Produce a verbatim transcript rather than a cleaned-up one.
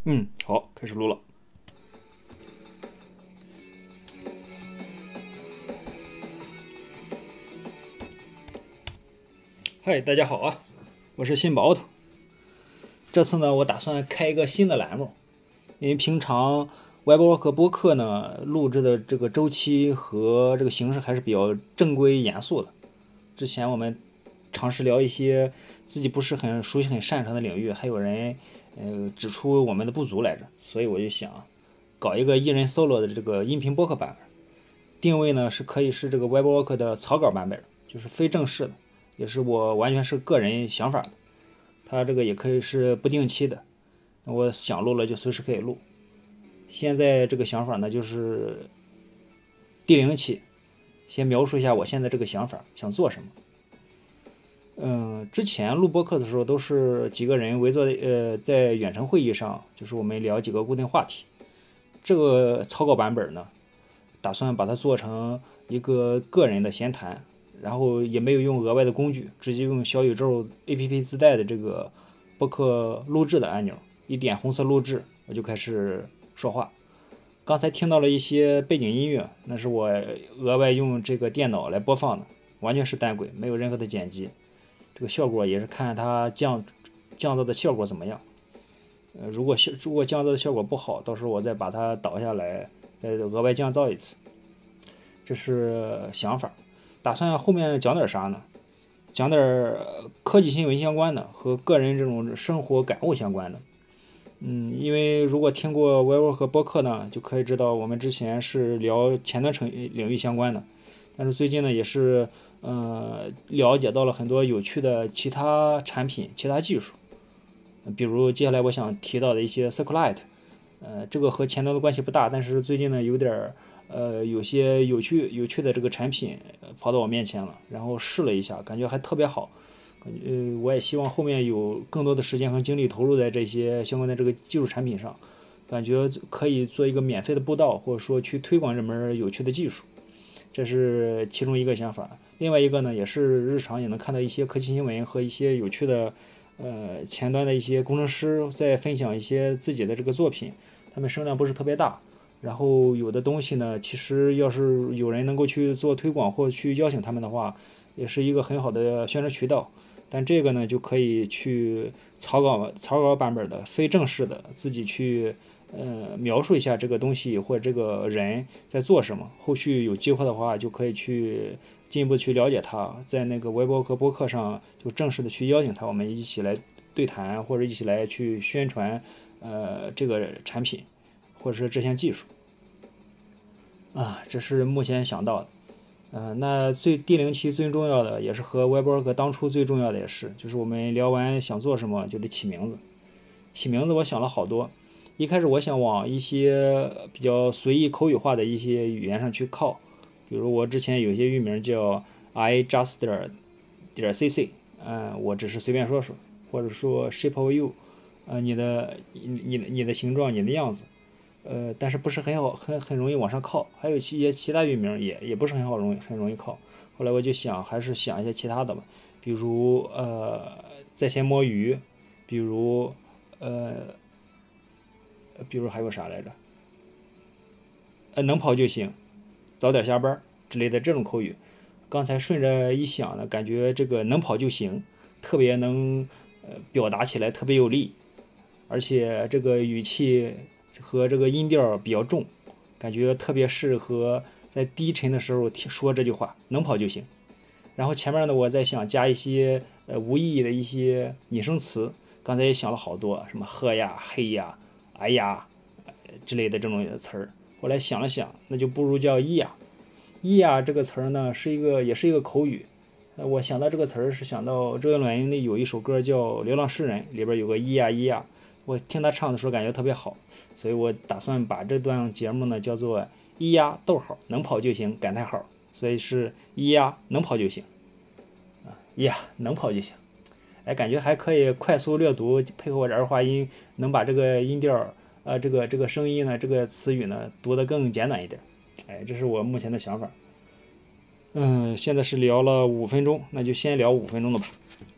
嗯，好，开始录了。嗨，大家好啊，我是新宝头。这次呢，我打算开一个新的栏目，因为平常 Webwork 播客呢录制的这个周期和这个形式还是比较正规严肃的。之前我们尝试聊一些自己不是很熟悉、很擅长的领域，还有人呃指出我们的不足来着，所以我就想搞一个一人 solo 的这个音频播客版本。定位呢是可以是这个 Webwork 的草稿版本，就是非正式的，也是我完全是个人想法的。它这个也可以是不定期的，我想录了就随时可以录。现在这个想法呢，就是第零期，先描述一下我现在这个想法，想做什么。嗯，之前录播课的时候都是几个人围坐呃在远程会议上，就是我们聊几个固定话题。这个草稿版本呢，打算把它做成一个个人的闲谈，然后也没有用额外的工具，直接用小宇宙 A P P 自带的这个播客录制的按钮，一点红色录制，我就开始说话。刚才听到了一些背景音乐，那是我额外用这个电脑来播放的，完全是单轨，没有任何的剪辑。这个效果也是看它降降噪的效果怎么样。呃，如果如果降噪的效果不好，到时候我再把它导下来，再额外降噪一次。这是想法。打算后面讲点啥呢？讲点科技新闻相关的和个人这种生活感悟相关的。嗯，因为如果听过 Webwork 播客呢，就可以知道我们之前是聊前端领领域相关的，但是最近呢也是呃了解到了很多有趣的其他产品、其他技术，比如接下来我想提到的一些 Circlite， 呃，这个和前端的关系不大，但是最近呢有点呃有些有趣有趣的这个产品跑到我面前了，然后试了一下，感觉还特别好。呃，我也希望后面有更多的时间和精力投入在这些相关的这个技术产品上，感觉可以做一个免费的布道，或者说去推广这门有趣的技术，这是其中一个想法。另外一个呢，也是日常也能看到一些科技新闻和一些有趣的呃前端的一些工程师在分享一些自己的这个作品，他们声量不是特别大，然后有的东西呢，其实要是有人能够去做推广或去邀请他们的话，也是一个很好的宣传渠道。但这个呢，就可以去草稿草稿版本的非正式的自己去呃描述一下这个东西或者这个人在做什么。后续有机会的话，就可以去进一步去了解他，在那个微博和播客上就正式的去邀请他，我们一起来对谈或者一起来去宣传呃这个产品或者是这项技术啊，这是目前想到的。呃，那最第零期最重要的也是和 Webwork 当初最重要的也是，就是我们聊完想做什么就得起名字。起名字我想了好多，一开始我想往一些比较随意口语化的一些语言上去靠，比如我之前有些域名叫 I just 点 cc， 嗯，我只是随便说说，或者说 shape of you， 呃，你的你的你的形状，你的样子。呃，但是不是很好，很很容易往上靠。还有一些其他域名也也不是很好，容易很容易靠。后来我就想，还是想一些其他的吧，比如呃，在线摸鱼，比如呃，比如还有啥来着？呃，能跑就行，早点下班之类的这种口语。刚才顺着一想呢，感觉这个能跑就行，特别能呃表达起来特别有力，而且这个语气和这个音调比较重，感觉特别适合在低沉的时候说这句话，能跑就行。然后前面呢，我在想加一些呃无意义的一些拟声词，刚才也想了好多，什么喝呀、嘿呀、哎呀、呃之类的这种词儿。后来想了想，那就不如叫咿呀。咿呀这个词儿呢，是一个也是一个口语。呃我想到这个词儿是想到周杰伦的有一首歌叫《流浪诗人》，里边有个咿呀咿呀，我听他唱的时候感觉特别好，所以我打算把这段节目呢叫做咿呀逗号能跑就行感叹号，所以是咿呀能跑就行啊，咿呀能跑就行。哎，感觉还可以快速略读，配合我这儿化音，能把这个音调呃这个这个声音呢这个词语呢读得更简短一点。哎，这是我目前的想法。嗯，现在是聊了五分钟，那就先聊五分钟的吧。